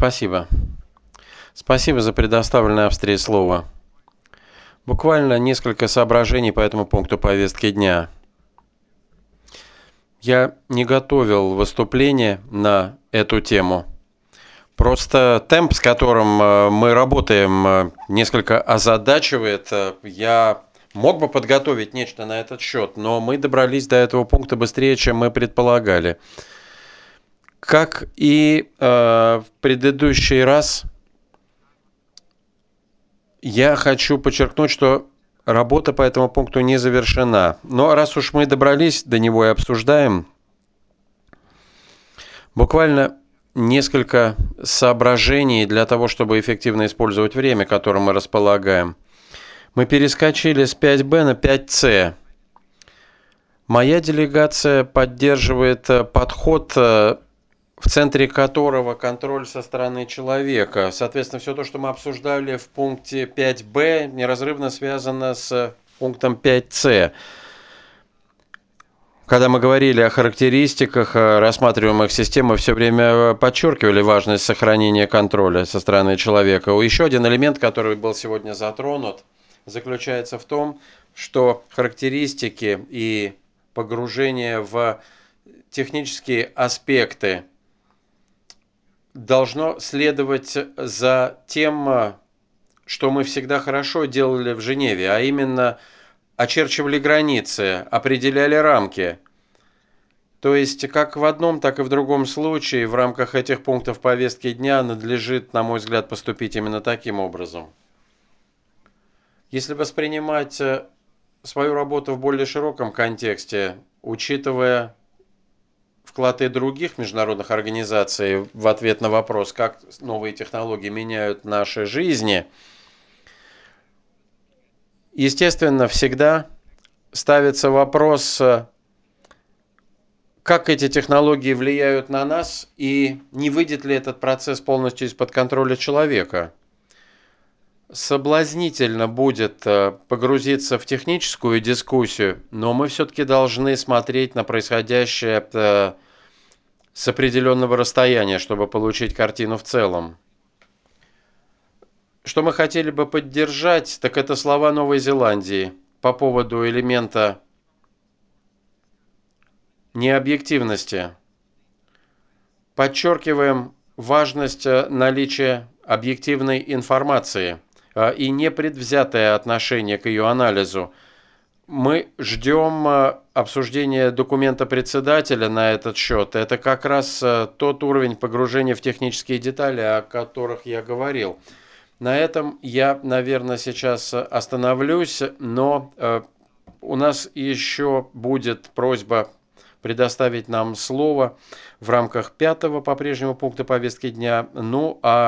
Спасибо. Спасибо за предоставленное Австрии слово. Буквально несколько соображений по этому пункту повестки дня. Я не готовил выступление на эту тему. Просто темп, с которым мы работаем, несколько озадачивает. Я мог бы подготовить нечто на этот счет, но мы добрались до этого пункта быстрее, чем мы предполагали. Как и в предыдущий раз, я хочу подчеркнуть, что работа по этому пункту не завершена. Но раз уж мы добрались до него и обсуждаем, буквально несколько соображений для того, чтобы эффективно использовать время, которым мы располагаем. Мы перескочили с 5Б на 5С. Моя делегация поддерживает подход, в центре которого контроль со стороны человека. Соответственно, все то, что мы обсуждали в пункте 5Б, неразрывно связано с пунктом 5С. Когда мы говорили о характеристиках рассматриваемых систем, мы все время подчеркивали важность сохранения контроля со стороны человека. Еще один элемент, который был сегодня затронут, заключается в том, что характеристики и погружение в технические аспекты должно следовать за тем, что мы всегда хорошо делали в Женеве, а именно очерчивали границы, определяли рамки. То есть как в одном, так и в другом случае в рамках этих пунктов повестки дня надлежит, на мой взгляд, поступить именно таким образом. Если воспринимать свою работу в более широком контексте, учитывая вклад и других международных организаций в ответ на вопрос, как новые технологии меняют наши жизни, естественно, всегда ставится вопрос, как эти технологии влияют на нас и не выйдет ли этот процесс полностью из-под контроля человека. Соблазнительно будет погрузиться в техническую дискуссию, но мы все-таки должны смотреть на происходящее с определенного расстояния, чтобы получить картину в целом. Что мы хотели бы поддержать, так это слова Новой Зеландии по поводу элемента необъективности. Подчеркиваем важность наличия объективной информации и непредвзятое отношение к ее анализу. Мы ждем обсуждения документа председателя на этот счет. Это как раз тот уровень погружения в технические детали, о которых я говорил. На этом я, наверное, сейчас остановлюсь, но у нас еще будет просьба предоставить нам слово в рамках 5-го по-прежнему пункта повестки дня. Ну, а